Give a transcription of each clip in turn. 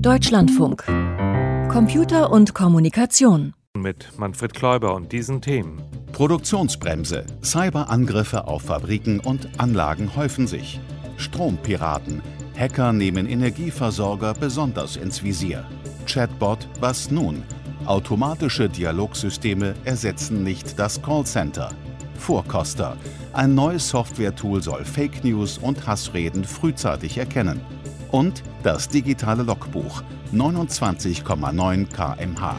Deutschlandfunk. Computer und Kommunikation. Mit Manfred Kläuber und diesen Themen. Produktionsbremse, Cyberangriffe auf Fabriken und Anlagen häufen sich. Strompiraten, Hacker nehmen Energieversorger besonders ins Visier. Chatbot, was nun? Automatische Dialogsysteme ersetzen nicht das Callcenter. Vorkoster, ein neues Software-Tool soll Fake News und Hassreden frühzeitig erkennen. Und das digitale Logbuch, 29,9 km/h.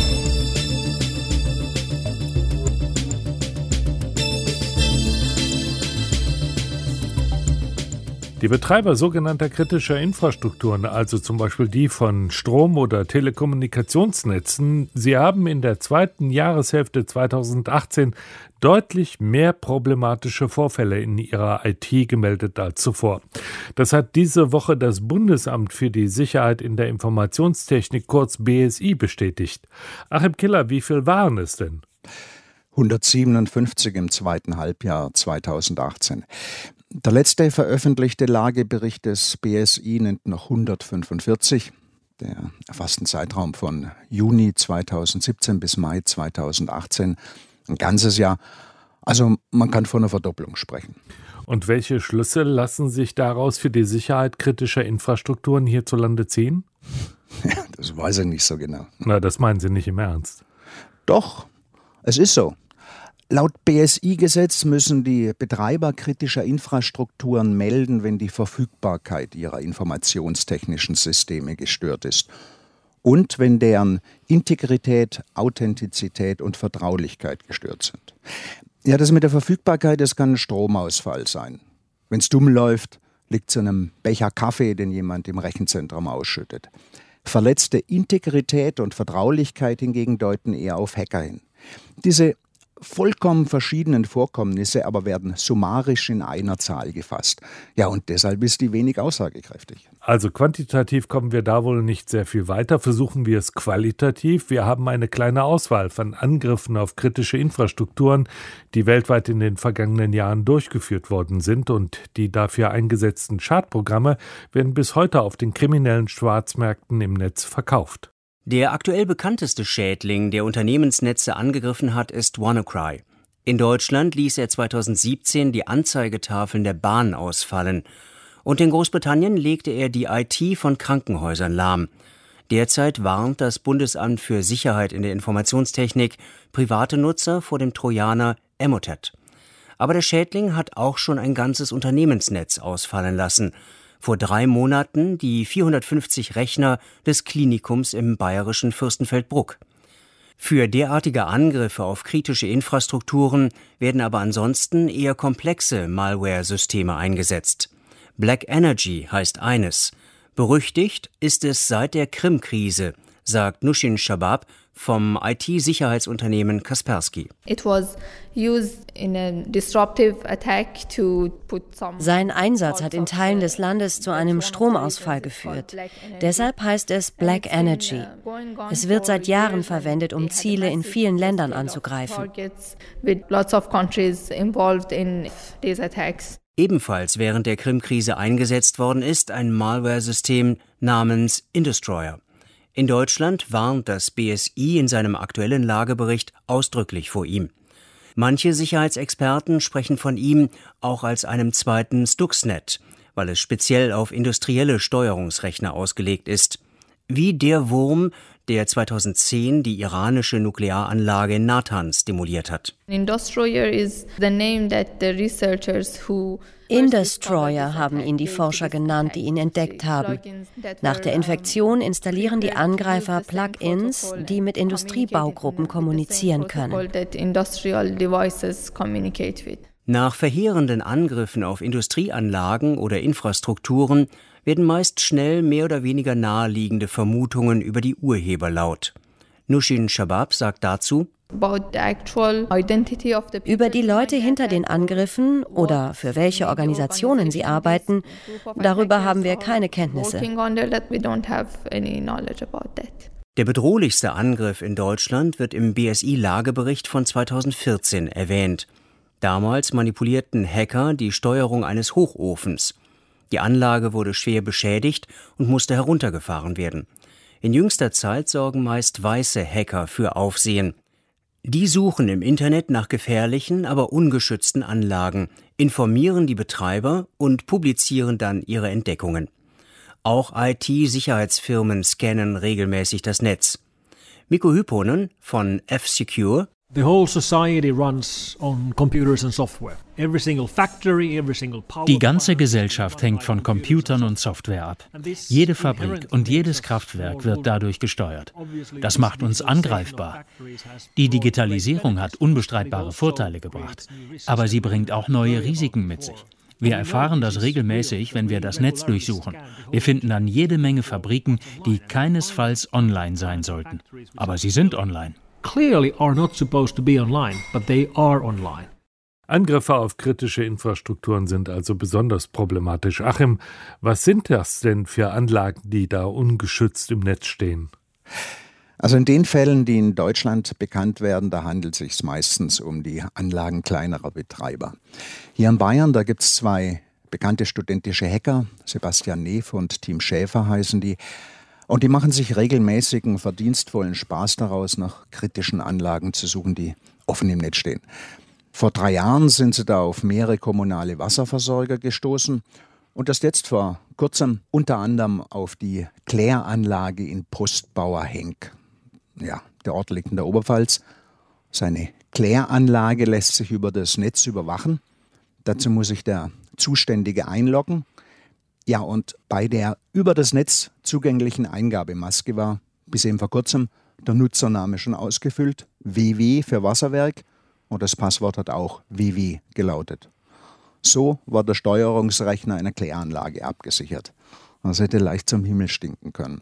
Die Betreiber sogenannter kritischer Infrastrukturen, also zum Beispiel die von Strom- oder Telekommunikationsnetzen, sie haben in der zweiten Jahreshälfte 2018 deutlich mehr problematische Vorfälle in ihrer IT gemeldet als zuvor. Das hat diese Woche das Bundesamt für die Sicherheit in der Informationstechnik, kurz BSI, bestätigt. Achim Killer, wie viel waren es denn? 157 im zweiten Halbjahr 2018. Der letzte veröffentlichte Lagebericht des BSI nennt noch 145. Der erfasst einen Zeitraum von Juni 2017 bis Mai 2018. Ein ganzes Jahr. Also man kann von einer Verdopplung sprechen. Und welche Schlüsse lassen sich daraus für die Sicherheit kritischer Infrastrukturen hierzulande ziehen? Ja, das weiß ich nicht so genau. Na, das meinen Sie nicht im Ernst. Doch, es ist so. Laut BSI-Gesetz müssen die Betreiber kritischer Infrastrukturen melden, wenn die Verfügbarkeit ihrer informationstechnischen Systeme gestört ist und wenn deren Integrität, Authentizität und Vertraulichkeit gestört sind. Ja, das mit der Verfügbarkeit, das kann ein Stromausfall sein. Wenn es dumm läuft, liegt es an einem Becher Kaffee, den jemand im Rechenzentrum ausschüttet. Verletzte Integrität und Vertraulichkeit hingegen deuten eher auf Hacker hin. Diese vollkommen verschiedenen Vorkommnisse aber werden summarisch in einer Zahl gefasst. Ja, und deshalb ist die wenig aussagekräftig. Also quantitativ kommen wir da wohl nicht sehr viel weiter. Versuchen wir es qualitativ. Wir haben eine kleine Auswahl von Angriffen auf kritische Infrastrukturen, die weltweit in den vergangenen Jahren durchgeführt worden sind, und die dafür eingesetzten Schadprogramme werden bis heute auf den kriminellen Schwarzmärkten im Netz verkauft. Der aktuell bekannteste Schädling, der Unternehmensnetze angegriffen hat, ist WannaCry. In Deutschland ließ er 2017 die Anzeigetafeln der Bahn ausfallen. Und in Großbritannien legte er die IT von Krankenhäusern lahm. Derzeit warnt das Bundesamt für Sicherheit in der Informationstechnik private Nutzer vor dem Trojaner Emotet. Aber der Schädling hat auch schon ein ganzes Unternehmensnetz ausfallen lassen. Vor 3 Monaten die 450 Rechner des Klinikums im bayerischen Fürstenfeldbruck. Für derartige Angriffe auf kritische Infrastrukturen werden aber ansonsten eher komplexe Malware-Systeme eingesetzt. Black Energy heißt eines. Berüchtigt ist es seit der Krim-Krise, sagt Nushin Shabab vom IT-Sicherheitsunternehmen Kaspersky. Sein Einsatz hat in Teilen des Landes zu einem Stromausfall geführt. Deshalb heißt es Black Energy. Es wird seit Jahren verwendet, um Ziele in vielen Ländern anzugreifen. Ebenfalls während der Krim-Krise eingesetzt worden ist ein Malware-System namens Indestroyer. In Deutschland warnt das BSI in seinem aktuellen Lagebericht ausdrücklich vor ihm. Manche Sicherheitsexperten sprechen von ihm auch als einem zweiten Stuxnet, weil es speziell auf industrielle Steuerungsrechner ausgelegt ist. Wie der Wurm, der 2010 die iranische Nuklearanlage in Natanz demoliert hat. Indestroyer haben ihn die Forscher genannt, die ihn entdeckt haben. Nach der Infektion installieren die Angreifer Plugins, die mit Industriebaugruppen kommunizieren können. Nach verheerenden Angriffen auf Industrieanlagen oder Infrastrukturen werden meist schnell mehr oder weniger naheliegende Vermutungen über die Urheber laut. Nushin Shabab sagt dazu: Über die Leute hinter den Angriffen oder für welche Organisationen sie arbeiten, darüber haben wir keine Kenntnisse. Der bedrohlichste Angriff in Deutschland wird im BSI-Lagebericht von 2014 erwähnt. Damals manipulierten Hacker die Steuerung eines Hochofens. Die Anlage wurde schwer beschädigt und musste heruntergefahren werden. In jüngster Zeit sorgen meist weiße Hacker für Aufsehen. Die suchen im Internet nach gefährlichen, aber ungeschützten Anlagen, informieren die Betreiber und publizieren dann ihre Entdeckungen. Auch IT-Sicherheitsfirmen scannen regelmäßig das Netz. Mikko Hyponen von F-Secure: The whole society runs on computers and software. Every single factory, every single power. Die ganze Gesellschaft hängt von Computern und Software ab. Jede Fabrik und jedes Kraftwerk wird dadurch gesteuert. Das macht uns angreifbar. Die Digitalisierung hat unbestreitbare Vorteile gebracht, aber sie bringt auch neue Risiken mit sich. Wir erfahren das regelmäßig, wenn wir das Netz durchsuchen. Wir finden dann jede Menge Fabriken, die keinesfalls online sein sollten. Aber sie sind online. Clearly are not supposed to be online, but they are online. Angriffe auf kritische Infrastrukturen sind also besonders problematisch. Achim, was sind das denn für Anlagen, die da ungeschützt im Netz stehen? Also in den Fällen, die in Deutschland bekannt werden, da handelt es sich meistens um die Anlagen kleinerer Betreiber. Hier in Bayern, da gibt es 2 bekannte studentische Hacker, Sebastian Neff und Tim Schäfer heißen die. Und die machen sich regelmäßigen, verdienstvollen Spaß daraus, nach kritischen Anlagen zu suchen, die offen im Netz stehen. Vor 3 Jahren sind sie da auf mehrere kommunale Wasserversorger gestoßen und das jetzt vor kurzem unter anderem auf die Kläranlage in Postbauer-Henk. Ja, der Ort liegt in der Oberpfalz. Seine Kläranlage lässt sich über das Netz überwachen. Dazu muss sich der Zuständige einloggen. Ja, und bei der über das Netz zugänglichen Eingabemaske war bis eben vor kurzem der Nutzername schon ausgefüllt, WW für Wasserwerk, und das Passwort hat auch WW gelautet. So war der Steuerungsrechner einer Kläranlage abgesichert. Das hätte leicht zum Himmel stinken können.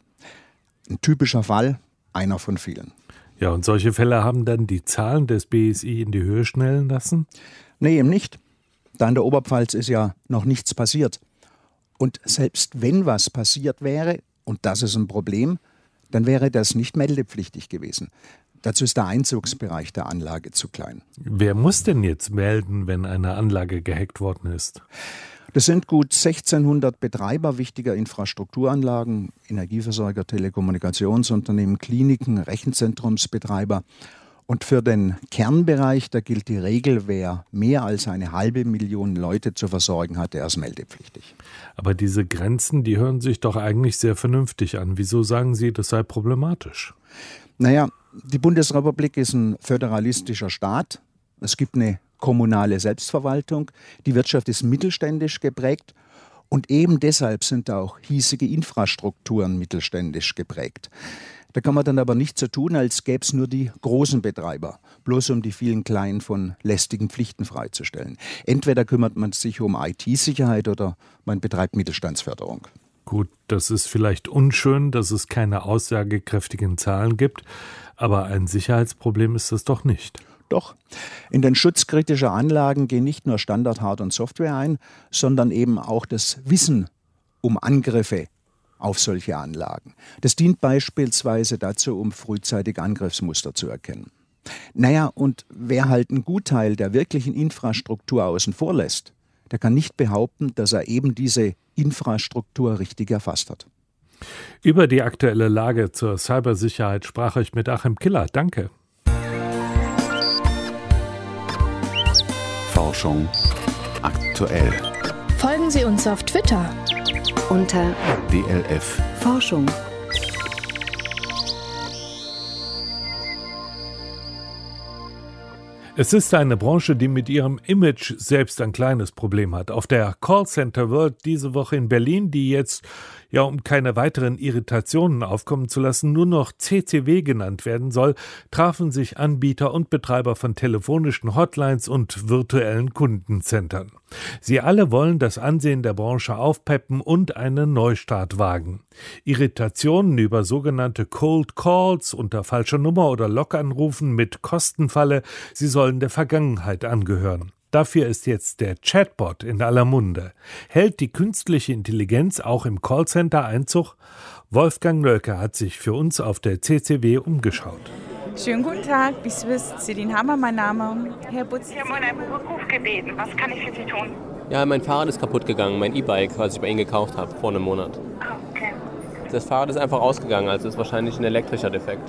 Ein typischer Fall, einer von vielen. Ja, und solche Fälle haben dann die Zahlen des BSI in die Höhe schnellen lassen? Nee, eben nicht. Da in der Oberpfalz ist ja noch nichts passiert. Und selbst wenn was passiert wäre, und das ist ein Problem, dann wäre das nicht meldepflichtig gewesen. Dazu ist der Einzugsbereich der Anlage zu klein. Wer muss denn jetzt melden, wenn eine Anlage gehackt worden ist? Das sind gut 1600 Betreiber wichtiger Infrastrukturanlagen, Energieversorger, Telekommunikationsunternehmen, Kliniken, Rechenzentrumsbetreiber. Und für den Kernbereich, da gilt die Regel, wer mehr als 500.000 Leute zu versorgen hat, der ist meldepflichtig. Aber diese Grenzen, die hören sich doch eigentlich sehr vernünftig an. Wieso sagen Sie, das sei problematisch? Naja, die Bundesrepublik ist ein föderalistischer Staat. Es gibt eine kommunale Selbstverwaltung. Die Wirtschaft ist mittelständisch geprägt. Und eben deshalb sind auch hiesige Infrastrukturen mittelständisch geprägt. Da kann man dann aber nicht so tun, als gäbe es nur die großen Betreiber, bloß um die vielen kleinen von lästigen Pflichten freizustellen. Entweder kümmert man sich um IT-Sicherheit oder man betreibt Mittelstandsförderung. Gut, das ist vielleicht unschön, dass es keine aussagekräftigen Zahlen gibt, aber ein Sicherheitsproblem ist das doch nicht. Doch. In den Schutz kritischer Anlagen gehen nicht nur Standard, Hard- und Software ein, sondern eben auch das Wissen um Angriffe auf solche Anlagen. Das dient beispielsweise dazu, um frühzeitig Angriffsmuster zu erkennen. Naja, und wer halt einen Gutteil der wirklichen Infrastruktur außen vor lässt, der kann nicht behaupten, dass er eben diese Infrastruktur richtig erfasst hat. Über die aktuelle Lage zur Cybersicherheit sprach ich mit Achim Killer. Danke. Forschung aktuell. Folgen Sie uns auf Twitter unter DLF Forschung. Es ist eine Branche, die mit ihrem Image selbst ein kleines Problem hat. Auf der Callcenter World diese Woche in Berlin, die jetzt, um keine weiteren Irritationen aufkommen zu lassen, nur noch CCW genannt werden soll, trafen sich Anbieter und Betreiber von telefonischen Hotlines und virtuellen Kundencentern. Sie alle wollen das Ansehen der Branche aufpeppen und einen Neustart wagen. Irritationen über sogenannte Cold Calls unter falscher Nummer oder Loganrufen mit Kostenfalle, sie sollen der Vergangenheit angehören. Dafür ist jetzt der Chatbot in aller Munde. Hält die künstliche Intelligenz auch im Callcenter Einzug? Wolfgang Nölke hat sich für uns auf der CCW umgeschaut. Schönen guten Tag, Biswis, Celine Hammer, mein Name. Herr Butz, Sie haben um einen Rückruf gebeten. Was kann ich für Sie tun? Ja, mein Fahrrad ist kaputt gegangen, mein E-Bike, was ich bei Ihnen gekauft habe, vor einem Monat. Okay. Das Fahrrad ist einfach ausgegangen, also ist wahrscheinlich ein elektrischer Defekt.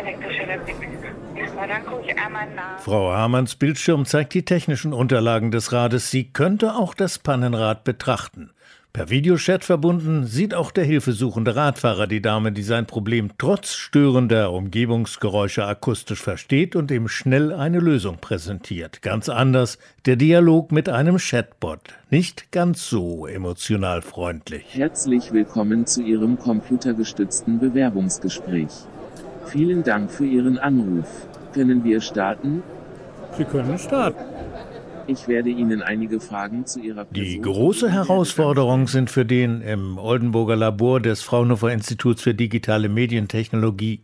Dann gucke ich einmal nach. Frau Hamanns Bildschirm zeigt die technischen Unterlagen des Rades. Sie könnte auch das Pannenrad betrachten. Per Videochat verbunden sieht auch der hilfesuchende Radfahrer die Dame, die sein Problem trotz störender Umgebungsgeräusche akustisch versteht und ihm schnell eine Lösung präsentiert. Ganz anders der Dialog mit einem Chatbot. Nicht ganz so emotional freundlich. Herzlich willkommen zu Ihrem computergestützten Bewerbungsgespräch. Vielen Dank für Ihren Anruf. Können wir starten? Sie können starten. Ich werde Ihnen einige Fragen zu Ihrer Person... Die große Herausforderung sind für den im Oldenburger Labor des Fraunhofer Instituts für digitale Medientechnologie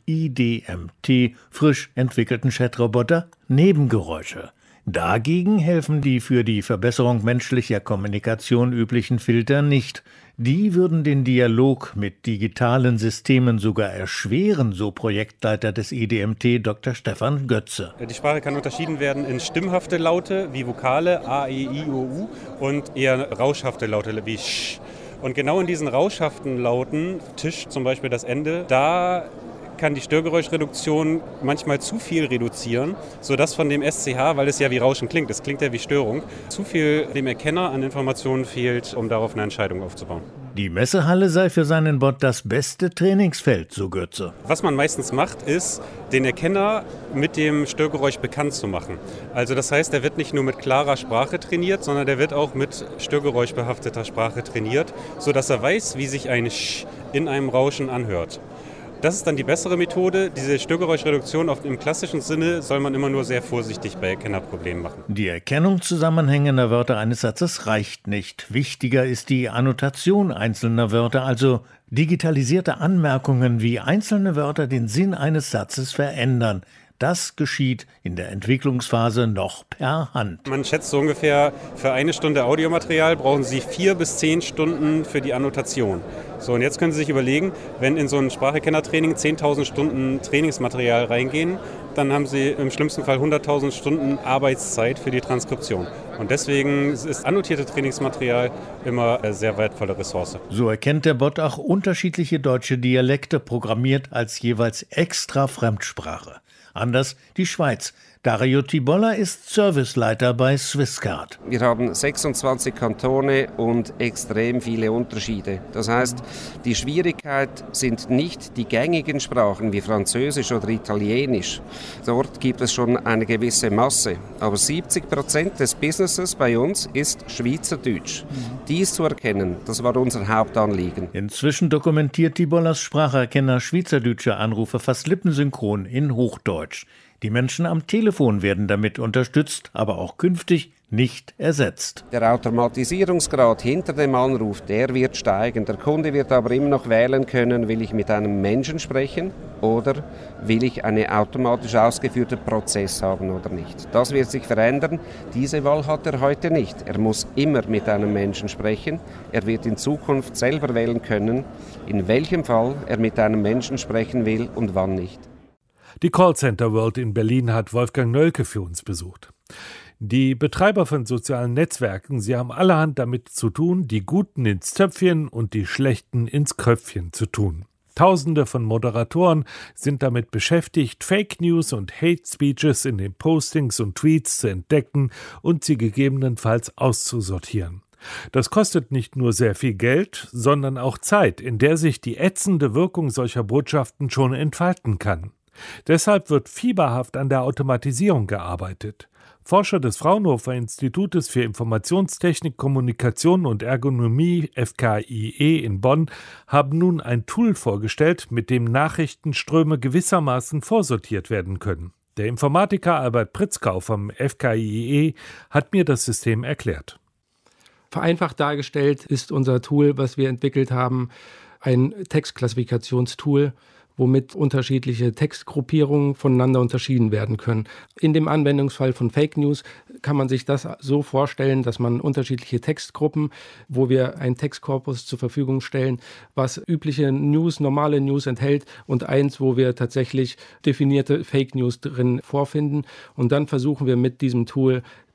IDMT frisch entwickelten Chatroboter Nebengeräusche. Dagegen helfen die für die Verbesserung menschlicher Kommunikation üblichen Filter nicht. Die würden den Dialog mit digitalen Systemen sogar erschweren, so Projektleiter des IDMT Dr. Stefan Götze. Die Sprache kann unterschieden werden in stimmhafte Laute wie Vokale A, E, I, O, U und eher rauschhafte Laute wie Sch. Und genau in diesen rauschhaften Lauten, Tisch zum Beispiel das Ende, da kann die Störgeräuschreduktion manchmal zu viel reduzieren, sodass von dem SCH, weil es ja wie Rauschen klingt, es klingt ja wie Störung, zu viel dem Erkenner an Informationen fehlt, um darauf eine Entscheidung aufzubauen. Die Messehalle sei für seinen Bot das beste Trainingsfeld, so Götze. Was man meistens macht, ist, den Erkenner mit dem Störgeräusch bekannt zu machen. Also das heißt, der wird nicht nur mit klarer Sprache trainiert, sondern der wird auch mit störgeräuschbehafteter Sprache trainiert, sodass er weiß, wie sich ein Sch in einem Rauschen anhört. Das ist dann die bessere Methode. Diese Störgeräuschreduktion im klassischen Sinne soll man immer nur sehr vorsichtig bei Erkennerproblemen machen. Die Erkennung zusammenhängender Wörter eines Satzes reicht nicht. Wichtiger ist die Annotation einzelner Wörter, also digitalisierte Anmerkungen, wie einzelne Wörter den Sinn eines Satzes verändern. Das geschieht in der Entwicklungsphase noch per Hand. Man schätzt so ungefähr, für eine Stunde Audiomaterial brauchen Sie 4 bis 10 Stunden für die Annotation. So, und jetzt können Sie sich überlegen, wenn in so ein Spracherkennertraining 10.000 Stunden Trainingsmaterial reingehen, dann haben Sie im schlimmsten Fall 100.000 Stunden Arbeitszeit für die Transkription. Und deswegen ist annotierte Trainingsmaterial immer eine sehr wertvolle Ressource. So erkennt der Bot auch unterschiedliche deutsche Dialekte, programmiert als jeweils extra Fremdsprache. Anders die Schweiz. Dario Tibolla ist Serviceleiter bei Swisscard. Wir haben 26 Kantone und extrem viele Unterschiede. Das heißt, die Schwierigkeit sind nicht die gängigen Sprachen wie Französisch oder Italienisch. Dort gibt es schon eine gewisse Masse. Aber 70% des Businesses bei uns ist Schweizerdeutsch. Dies zu erkennen, das war unser Hauptanliegen. Inzwischen dokumentiert Tibollas Spracherkenner schweizerdeutsche Anrufe fast lippensynchron in Hochdeutsch. Die Menschen am Telefon werden damit unterstützt, aber auch künftig nicht ersetzt. Der Automatisierungsgrad hinter dem Anruf, der wird steigen. Der Kunde wird aber immer noch wählen können, will ich mit einem Menschen sprechen oder will ich einen automatisch ausgeführten Prozess haben oder nicht. Das wird sich verändern. Diese Wahl hat er heute nicht. Er muss immer mit einem Menschen sprechen. Er wird in Zukunft selber wählen können, in welchem Fall er mit einem Menschen sprechen will und wann nicht. Die Callcenter World in Berlin hat Wolfgang Nölke für uns besucht. Die Betreiber von sozialen Netzwerken, sie haben allerhand damit zu tun, die Guten ins Zöpfchen und die Schlechten ins Köpfchen zu tun. Tausende von Moderatoren sind damit beschäftigt, Fake News und Hate Speeches in den Postings und Tweets zu entdecken und sie gegebenenfalls auszusortieren. Das kostet nicht nur sehr viel Geld, sondern auch Zeit, in der sich die ätzende Wirkung solcher Botschaften schon entfalten kann. Deshalb wird fieberhaft an der Automatisierung gearbeitet. Forscher des Fraunhofer Institutes für Informationstechnik, Kommunikation und Ergonomie FKIE in Bonn haben nun ein Tool vorgestellt, mit dem Nachrichtenströme gewissermaßen vorsortiert werden können. Der Informatiker Albert Pritzkau vom FKIE hat mir das System erklärt. Vereinfacht dargestellt ist unser Tool, was wir entwickelt haben, ein Textklassifikationstool, womit unterschiedliche Textgruppierungen voneinander unterschieden werden können. In dem Anwendungsfall von Fake News kann man sich das so vorstellen, dass man unterschiedliche Textgruppen, wo wir einen Textkorpus zur Verfügung stellen, was übliche News, normale News enthält und eins, wo wir tatsächlich definierte Fake News drin vorfinden. Und dann versuchen wir mit diesem Tool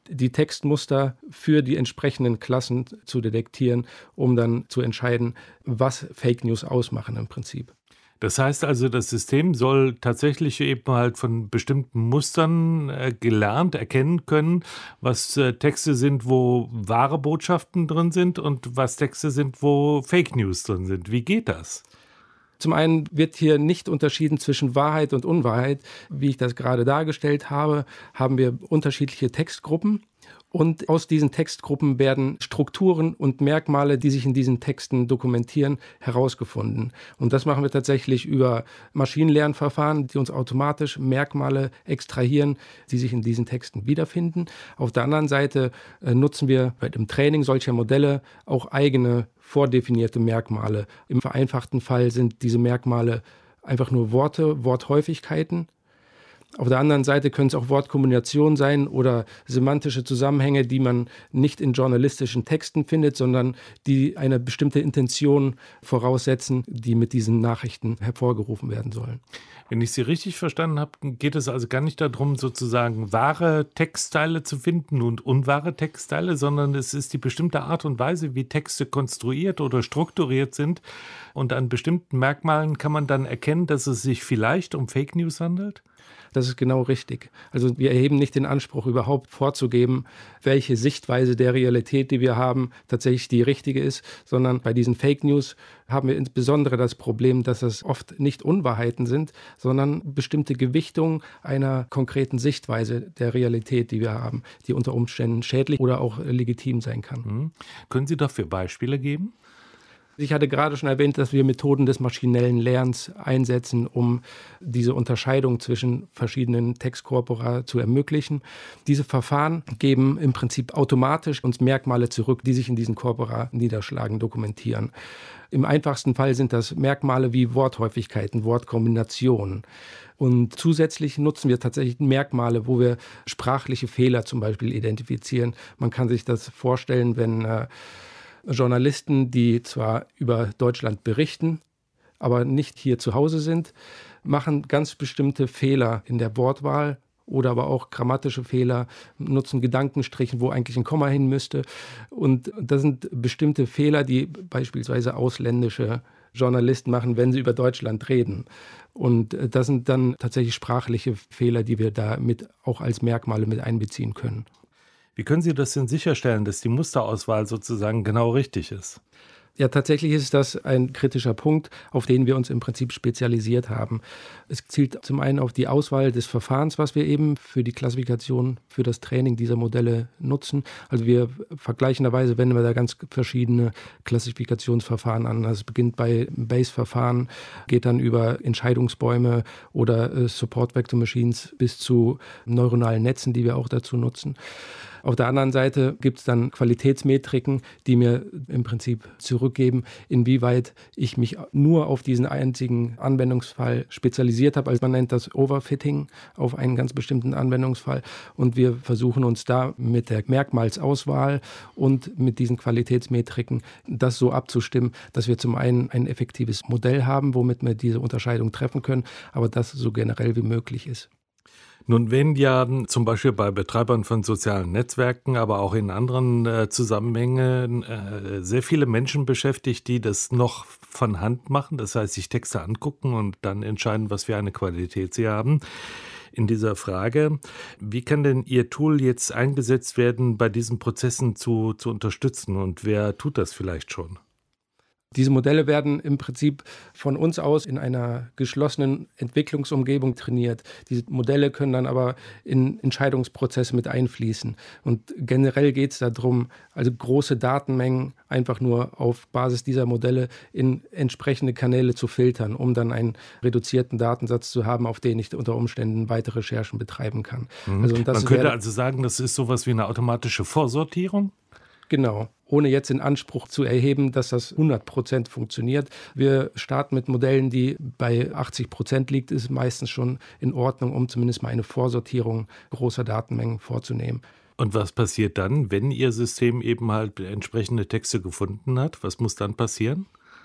die Textmuster für die entsprechenden Klassen zu detektieren, um dann zu entscheiden, was Fake News ausmachen im Prinzip. Das heißt also, das System soll tatsächlich eben halt von bestimmten Mustern gelernt erkennen können, was Texte sind, wo wahre Botschaften drin sind und was Texte sind, wo Fake News drin sind. Wie geht das? Zum einen wird hier nicht unterschieden zwischen Wahrheit und Unwahrheit. Wie ich das gerade dargestellt habe, haben wir unterschiedliche Textgruppen. Und aus diesen Textgruppen werden Strukturen und Merkmale, die sich in diesen Texten dokumentieren, herausgefunden. Und das machen wir tatsächlich über Maschinenlernverfahren, die uns automatisch Merkmale extrahieren, die sich in diesen Texten wiederfinden. Auf der anderen Seite nutzen wir bei dem Training solcher Modelle auch eigene vordefinierte Merkmale. Im vereinfachten Fall sind diese Merkmale einfach nur Worte, Worthäufigkeiten. Auf der anderen Seite können es auch Wortkombinationen sein oder semantische Zusammenhänge, die man nicht in journalistischen Texten findet, sondern die eine bestimmte Intention voraussetzen, die mit diesen Nachrichten hervorgerufen werden sollen. Wenn ich Sie richtig verstanden habe, geht es also gar nicht darum, sozusagen wahre Textteile zu finden und unwahre Textteile, sondern es ist die bestimmte Art und Weise, wie Texte konstruiert oder strukturiert sind. Und an bestimmten Merkmalen kann man dann erkennen, dass es sich vielleicht um Fake News handelt? Das ist genau richtig. Also wir erheben nicht den Anspruch, überhaupt vorzugeben, welche Sichtweise der Realität, die wir haben, tatsächlich die richtige ist, sondern bei diesen Fake News haben wir insbesondere das Problem, dass es oft nicht Unwahrheiten sind, sondern bestimmte Gewichtungen einer konkreten Sichtweise der Realität, die wir haben, die unter Umständen schädlich oder auch legitim sein kann. Können Sie dafür Beispiele geben? Ich hatte gerade schon erwähnt, dass wir Methoden des maschinellen Lernens einsetzen, um diese Unterscheidung zwischen verschiedenen Textkorpora zu ermöglichen. Diese Verfahren geben im Prinzip automatisch uns Merkmale zurück, die sich in diesen Korpora niederschlagen, dokumentieren. Im einfachsten Fall sind das Merkmale wie Worthäufigkeiten, Wortkombinationen. Und zusätzlich nutzen wir tatsächlich Merkmale, wo wir sprachliche Fehler zum Beispiel identifizieren. Man kann sich das vorstellen, wenn Journalisten, die zwar über Deutschland berichten, aber nicht hier zu Hause sind, machen ganz bestimmte Fehler in der Wortwahl oder aber auch grammatische Fehler, nutzen Gedankenstrichen, wo eigentlich ein Komma hin müsste. Und das sind bestimmte Fehler, die beispielsweise ausländische Journalisten machen, wenn sie über Deutschland reden. Und das sind dann tatsächlich sprachliche Fehler, die wir da auch als Merkmale mit einbeziehen können. Wie können Sie das denn sicherstellen, dass die Musterauswahl sozusagen genau richtig ist? Ja, tatsächlich ist das ein kritischer Punkt, auf den wir uns im Prinzip spezialisiert haben. Es zielt zum einen auf die Auswahl des Verfahrens, was wir eben für die Klassifikation, für das Training dieser Modelle nutzen. Also wir vergleichenderweise wenden wir da ganz verschiedene Klassifikationsverfahren an. Also es beginnt bei Bayes-Verfahren, geht dann über Entscheidungsbäume oder Support Vector Machines bis zu neuronalen Netzen, die wir auch dazu nutzen. Auf der anderen Seite gibt es dann Qualitätsmetriken, die mir im Prinzip zurückgeben, inwieweit ich mich nur auf diesen einzigen Anwendungsfall spezialisiert habe. Also man nennt das Overfitting auf einen ganz bestimmten Anwendungsfall. Und wir versuchen uns da mit der Merkmalsauswahl und mit diesen Qualitätsmetriken das so abzustimmen, dass wir zum einen ein effektives Modell haben, womit wir diese Unterscheidung treffen können, aber das so generell wie möglich ist. Nun werden ja zum Beispiel bei Betreibern von sozialen Netzwerken, aber auch in anderen Zusammenhängen sehr viele Menschen beschäftigt, die das noch von Hand machen. Das heißt, sich Texte angucken und dann entscheiden, was für eine Qualität sie haben. In dieser Frage, wie kann denn Ihr Tool jetzt eingesetzt werden, bei diesen Prozessen zu unterstützen? Und wer tut das vielleicht schon? Diese Modelle werden im Prinzip von uns aus in einer geschlossenen Entwicklungsumgebung trainiert. Diese Modelle können dann aber in Entscheidungsprozesse mit einfließen. Und generell geht es darum, also große Datenmengen einfach nur auf Basis dieser Modelle in entsprechende Kanäle zu filtern, um dann einen reduzierten Datensatz zu haben, auf den ich unter Umständen weitere Recherchen betreiben kann. Also, man könnte also sagen, das ist sowas wie eine automatische Vorsortierung? Genau, ohne jetzt in Anspruch zu erheben, dass das 100% funktioniert. Wir starten mit Modellen, die bei 80% liegt, ist meistens schon in Ordnung, um zumindest mal eine Vorsortierung großer Datenmengen vorzunehmen. Und was passiert dann, wenn Ihr System eben halt entsprechende Texte gefunden hat? Was muss dann passieren?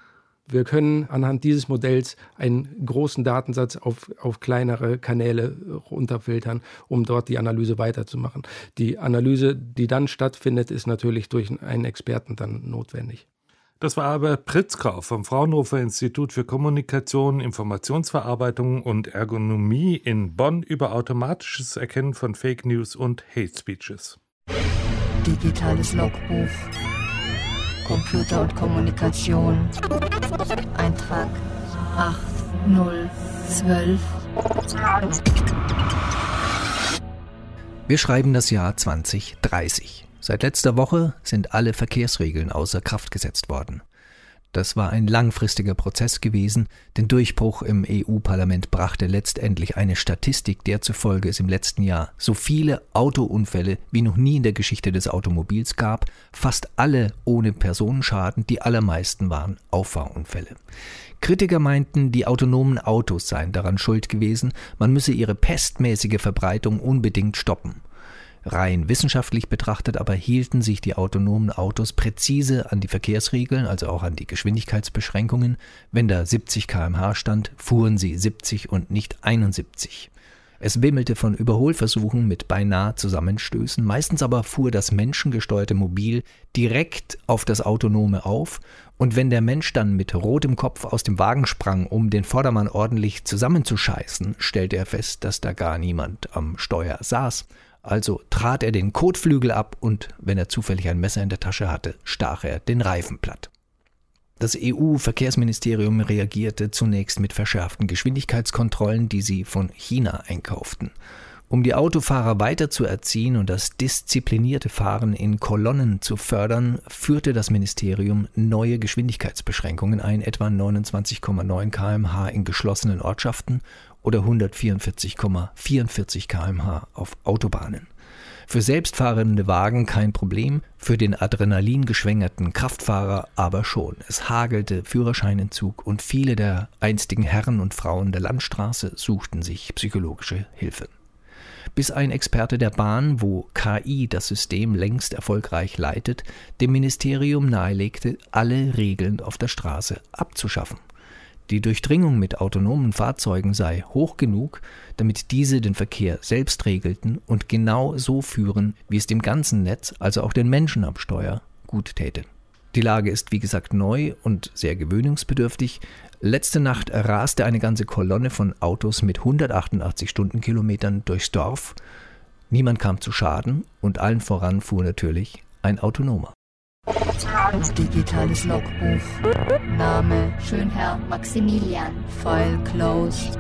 Wir können anhand dieses Modells einen großen Datensatz auf kleinere Kanäle runterfiltern, um dort die Analyse weiterzumachen. Die Analyse, die dann stattfindet, ist natürlich durch einen Experten dann notwendig. Das war Albert Pritzker vom Fraunhofer Institut für Kommunikation, Informationsverarbeitung und Ergonomie in Bonn über automatisches Erkennen von Fake News und Hate Speeches. Digitales Logbuch. Computer und Kommunikation. Eintrag 8012. Wir schreiben das Jahr 2030. Seit letzter Woche sind alle Verkehrsregeln außer Kraft gesetzt worden. Das war ein langfristiger Prozess gewesen. Den Durchbruch im EU-Parlament brachte letztendlich eine Statistik, der zufolge es im letzten Jahr so viele Autounfälle wie noch nie in der Geschichte des Automobils gab, fast alle ohne Personenschaden, die allermeisten waren Auffahrunfälle. Kritiker meinten, die autonomen Autos seien daran schuld gewesen, man müsse ihre pestmäßige Verbreitung unbedingt stoppen. Rein wissenschaftlich betrachtet aber hielten sich die autonomen Autos präzise an die Verkehrsregeln, also auch an die Geschwindigkeitsbeschränkungen. Wenn da 70 km/h stand, fuhren sie 70 und nicht 71. Es wimmelte von Überholversuchen mit beinahe Zusammenstößen, meistens aber fuhr das menschengesteuerte Mobil direkt auf das Autonome auf, und wenn der Mensch dann mit rotem Kopf aus dem Wagen sprang, um den Vordermann ordentlich zusammenzuscheißen, stellte er fest, dass da gar niemand am Steuer saß. Also trat er den Kotflügel ab und, wenn er zufällig ein Messer in der Tasche hatte, stach er den Reifen platt. Das EU-Verkehrsministerium reagierte zunächst mit verschärften Geschwindigkeitskontrollen, die sie von China einkauften. Um die Autofahrer weiter zu erziehen und das disziplinierte Fahren in Kolonnen zu fördern, führte das Ministerium neue Geschwindigkeitsbeschränkungen ein, etwa 29,9 km/h in geschlossenen Ortschaften oder 144,44 km/h auf Autobahnen. Für selbstfahrende Wagen kein Problem, für den adrenalingeschwängerten Kraftfahrer aber schon. Es hagelte Führerscheinentzug und viele der einstigen Herren und Frauen der Landstraße suchten sich psychologische Hilfe. Bis ein Experte der Bahn, wo KI das System längst erfolgreich leitet, dem Ministerium nahelegte, alle Regeln auf der Straße abzuschaffen. Die Durchdringung mit autonomen Fahrzeugen sei hoch genug, damit diese den Verkehr selbst regelten und genau so führen, wie es dem ganzen Netz, also auch den Menschen am Steuer, gut täte. Die Lage ist wie gesagt neu und sehr gewöhnungsbedürftig. Letzte Nacht raste eine ganze Kolonne von Autos mit 188 Stundenkilometern durchs Dorf. Niemand kam zu Schaden und allen voran fuhr natürlich ein Autonomer. Digitales Logbuch. Name Schönherr Maximilian. File closed.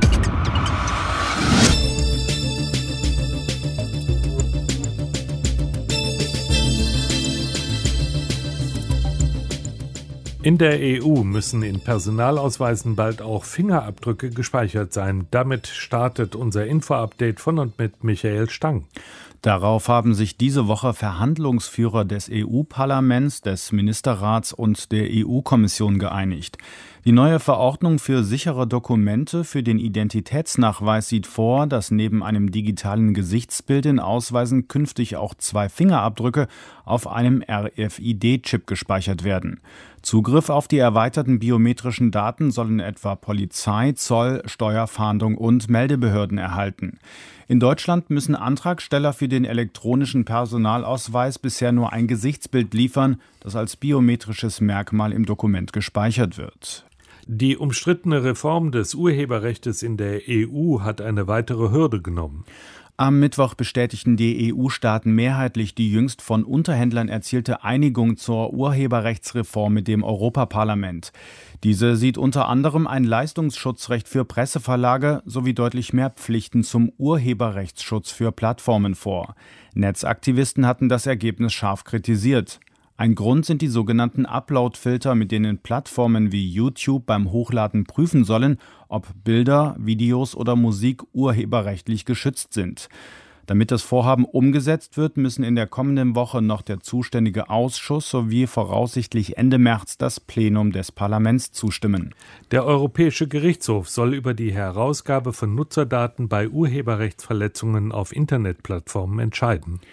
In der EU müssen in Personalausweisen bald auch Fingerabdrücke gespeichert sein. Damit startet unser Info-Update von und mit Michael Stang. Darauf haben sich diese Woche Verhandlungsführer des EU-Parlaments, des Ministerrats und der EU-Kommission geeinigt. Die neue Verordnung für sichere Dokumente für den Identitätsnachweis sieht vor, dass neben einem digitalen Gesichtsbild in Ausweisen künftig auch 2 Fingerabdrücke auf einem RFID-Chip gespeichert werden. Zugriff auf die erweiterten biometrischen Daten sollen etwa Polizei, Zoll, Steuerfahndung und Meldebehörden erhalten. In Deutschland müssen Antragsteller für den elektronischen Personalausweis bisher nur ein Gesichtsbild liefern, das als biometrisches Merkmal im Dokument gespeichert wird. Die umstrittene Reform des Urheberrechts in der EU hat eine weitere Hürde genommen. Am Mittwoch bestätigten die EU-Staaten mehrheitlich die jüngst von Unterhändlern erzielte Einigung zur Urheberrechtsreform mit dem Europaparlament. Diese sieht unter anderem ein Leistungsschutzrecht für Presseverlage sowie deutlich mehr Pflichten zum Urheberrechtsschutz für Plattformen vor. Netzaktivisten hatten das Ergebnis scharf kritisiert. Ein Grund sind die sogenannten Upload-Filter, mit denen Plattformen wie YouTube beim Hochladen prüfen sollen, ob Bilder, Videos oder Musik urheberrechtlich geschützt sind. Damit das Vorhaben umgesetzt wird, müssen in der kommenden Woche noch der zuständige Ausschuss sowie voraussichtlich Ende März das Plenum des Parlaments zustimmen. Der Europäische Gerichtshof soll über die Herausgabe von Nutzerdaten bei Urheberrechtsverletzungen auf Internetplattformen entscheiden.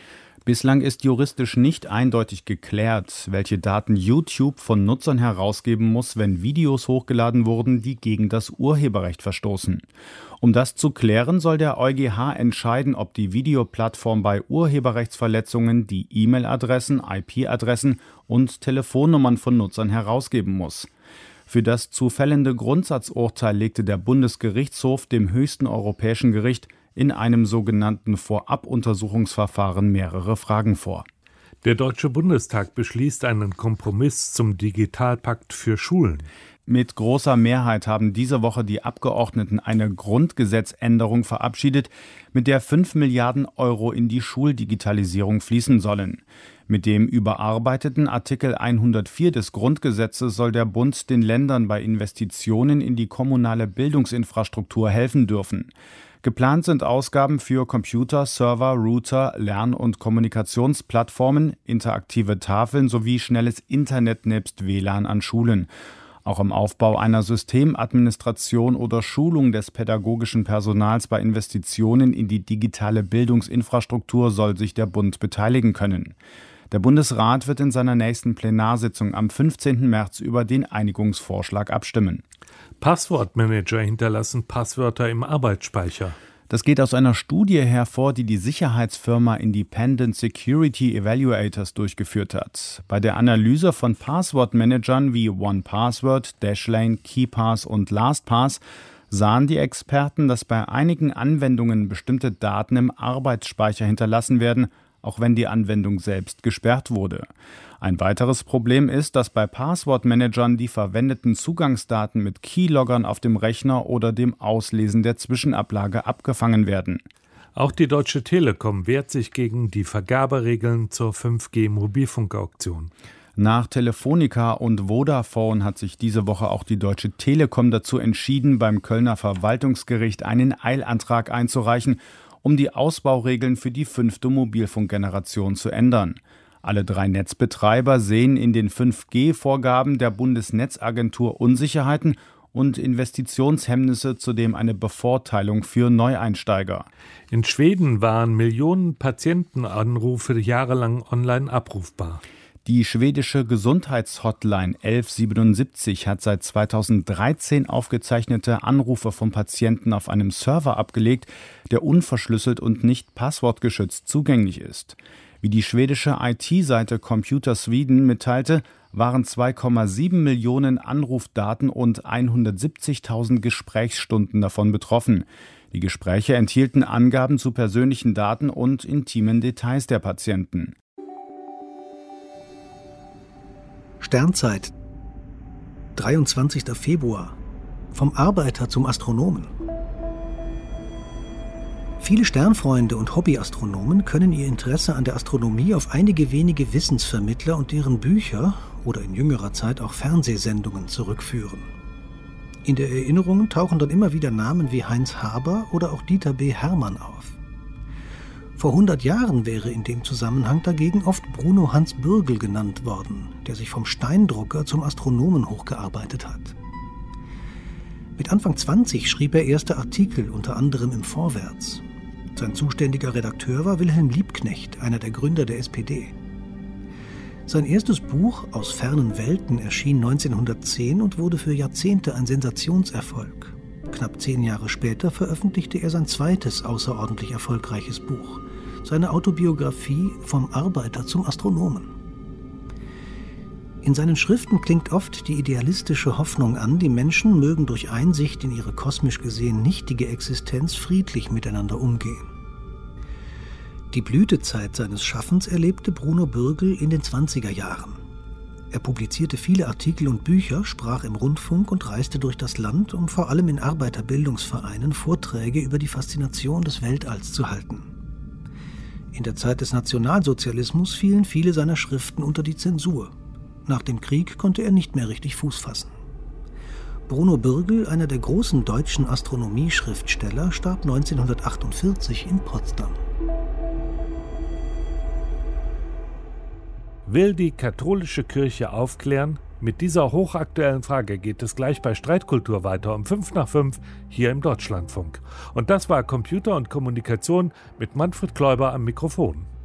Bislang ist juristisch nicht eindeutig geklärt, welche Daten YouTube von Nutzern herausgeben muss, wenn Videos hochgeladen wurden, die gegen das Urheberrecht verstoßen. Um das zu klären, soll der EuGH entscheiden, ob die Videoplattform bei Urheberrechtsverletzungen die E-Mail-Adressen, IP-Adressen und Telefonnummern von Nutzern herausgeben muss. Für das zu fällende Grundsatzurteil legte der Bundesgerichtshof dem höchsten europäischen Gericht in einem sogenannten Vorabuntersuchungsverfahren mehrere Fragen vor. Der Deutsche Bundestag beschließt einen Kompromiss zum Digitalpakt für Schulen. Mit großer Mehrheit haben diese Woche die Abgeordneten eine Grundgesetzänderung verabschiedet, mit der 5 Milliarden Euro in die Schuldigitalisierung fließen sollen. Mit dem überarbeiteten Artikel 104 des Grundgesetzes soll der Bund den Ländern bei Investitionen in die kommunale Bildungsinfrastruktur helfen dürfen. Geplant sind Ausgaben für Computer, Server, Router, Lern- und Kommunikationsplattformen, interaktive Tafeln sowie schnelles Internet nebst WLAN an Schulen. Auch am Aufbau einer Systemadministration oder Schulung des pädagogischen Personals bei Investitionen in die digitale Bildungsinfrastruktur soll sich der Bund beteiligen können. Der Bundesrat wird in seiner nächsten Plenarsitzung am 15. März über den Einigungsvorschlag abstimmen. Passwortmanager hinterlassen Passwörter im Arbeitsspeicher. Das geht aus einer Studie hervor, die die Sicherheitsfirma Independent Security Evaluators durchgeführt hat. Bei der Analyse von Passwortmanagern wie 1Password, Dashlane, KeePass und LastPass sahen die Experten, dass bei einigen Anwendungen bestimmte Daten im Arbeitsspeicher hinterlassen werden, auch wenn die Anwendung selbst gesperrt wurde. Ein weiteres Problem ist, dass bei Passwortmanagern die verwendeten Zugangsdaten mit Keyloggern auf dem Rechner oder dem Auslesen der Zwischenablage abgefangen werden. Auch die Deutsche Telekom wehrt sich gegen die Vergaberegeln zur 5G-Mobilfunkauktion. Nach Telefonica und Vodafone hat sich diese Woche auch die Deutsche Telekom dazu entschieden, beim Kölner Verwaltungsgericht einen Eilantrag einzureichen, um die Ausbauregeln für die 5. Mobilfunkgeneration zu ändern. Alle 3 Netzbetreiber sehen in den 5G-Vorgaben der Bundesnetzagentur Unsicherheiten und Investitionshemmnisse, zudem eine Bevorteilung für Neueinsteiger. In Schweden waren Millionen Patientenanrufe jahrelang online abrufbar. Die schwedische Gesundheitshotline 1177 hat seit 2013 aufgezeichnete Anrufe von Patienten auf einem Server abgelegt, der unverschlüsselt und nicht passwortgeschützt zugänglich ist. Wie die schwedische IT-Seite Computer Sweden mitteilte, waren 2,7 Millionen Anrufdaten und 170.000 Gesprächsstunden davon betroffen. Die Gespräche enthielten Angaben zu persönlichen Daten und intimen Details der Patienten. Sternzeit, 23. Februar. Vom Arbeiter zum Astronomen. Viele Sternfreunde und Hobbyastronomen können ihr Interesse an der Astronomie auf einige wenige Wissensvermittler und deren Bücher oder in jüngerer Zeit auch Fernsehsendungen zurückführen. In der Erinnerung tauchen dann immer wieder Namen wie Heinz Haber oder auch Dieter B. Hermann auf. Vor 100 Jahren wäre in dem Zusammenhang dagegen oft Bruno Hans Bürgel genannt worden, der sich vom Steindrucker zum Astronomen hochgearbeitet hat. Mit Anfang 20 schrieb er erste Artikel, unter anderem im Vorwärts. Sein zuständiger Redakteur war Wilhelm Liebknecht, einer der Gründer der SPD. Sein erstes Buch Aus fernen Welten erschien 1910 und wurde für Jahrzehnte ein Sensationserfolg. Knapp 10 Jahre später veröffentlichte er sein zweites außerordentlich erfolgreiches Buch, seine Autobiografie Vom Arbeiter zum Astronomen. In seinen Schriften klingt oft die idealistische Hoffnung an, die Menschen mögen durch Einsicht in ihre kosmisch gesehen nichtige Existenz friedlich miteinander umgehen. Die Blütezeit seines Schaffens erlebte Bruno Bürgel in den 20er Jahren. Er publizierte viele Artikel und Bücher, sprach im Rundfunk und reiste durch das Land, um vor allem in Arbeiterbildungsvereinen Vorträge über die Faszination des Weltalls zu halten. In der Zeit des Nationalsozialismus fielen viele seiner Schriften unter die Zensur. Nach dem Krieg konnte er nicht mehr richtig Fuß fassen. Bruno Bürgel, einer der großen deutschen Astronomieschriftsteller, starb 1948 in Potsdam. Will die katholische Kirche aufklären? Mit dieser hochaktuellen Frage geht es gleich bei Streitkultur weiter um 5:05 hier im Deutschlandfunk. Und das war Computer und Kommunikation mit Manfred Kläuber am Mikrofon.